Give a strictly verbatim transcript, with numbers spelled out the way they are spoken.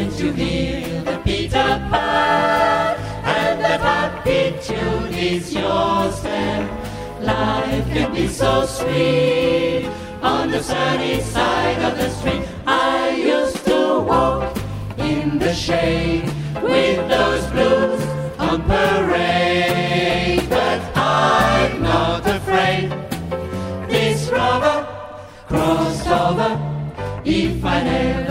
went to hear the Peter Pan, and that happy tune is yours then. Life can be so sweet on the sunny side of the street. I used to walk in the shade with those blues on parade, but I'm not afraid. This rover crossed over. If I never